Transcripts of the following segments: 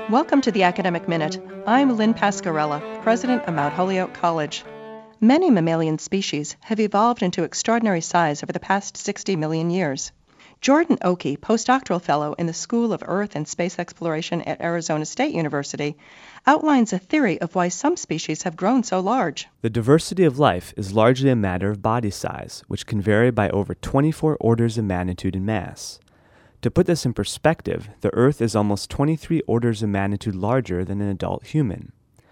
Welcome to the Academic Minute. I'm Lynn Pascarella, president of Mount Holyoke College. Many mammalian species have evolved into extraordinary size over the past 60 million years. Jordan Oakey, postdoctoral fellow in the School of Earth and Space Exploration at Arizona State University, outlines a theory of why some species have grown so large. The diversity of life is largely a matter of body size, which can vary by over 24 orders of magnitude in mass. To put this in perspective, the Earth is almost 23 orders of magnitude larger than an adult human.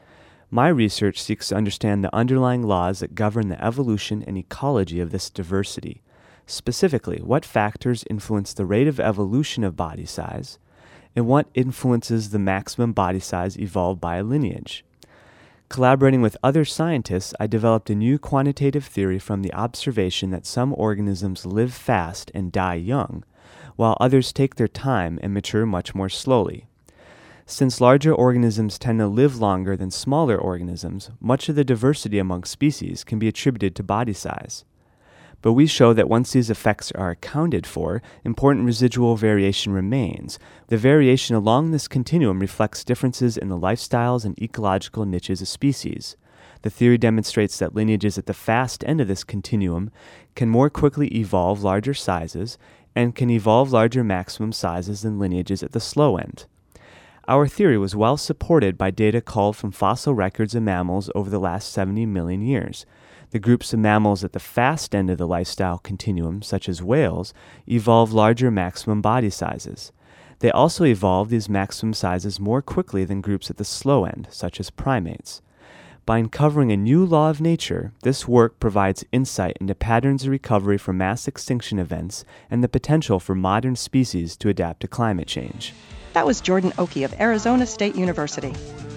My research seeks to understand the underlying laws that govern the evolution and ecology of this diversity. Specifically, what factors influence the rate of evolution of body size, and what influences the maximum body size evolved by a lineage. Collaborating with other scientists, I developed a new quantitative theory from the observation that some organisms live fast and die young, while others take their time and mature much more slowly. Since larger organisms tend to live longer than smaller organisms, much of the diversity among species can be attributed to body size. But we show that once these effects are accounted for, important residual variation remains. The variation along this continuum reflects differences in the lifestyles and ecological niches of species. The theory demonstrates that lineages at the fast end of this continuum can more quickly evolve larger sizes and can evolve larger maximum sizes than lineages at the slow end. Our theory was well supported by data culled from fossil records of mammals over the last 70 million years. The groups of mammals at the fast end of the lifestyle continuum, such as whales, evolve larger maximum body sizes. They also evolve these maximum sizes more quickly than groups at the slow end, such as primates. By uncovering a new law of nature, this work provides insight into patterns of recovery from mass extinction events and the potential for modern species to adapt to climate change. That was Jordan Oakey of Arizona State University.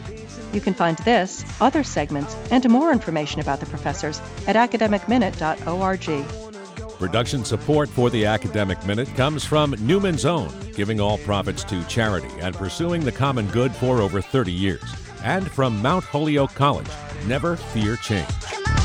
You can find this, other segments, and more information about the professors at academicminute.org. Production support for the Academic Minute comes from Newman's Own, giving all profits to charity and pursuing the common good for over 30 years. And from Mount Holyoke College, never fear change.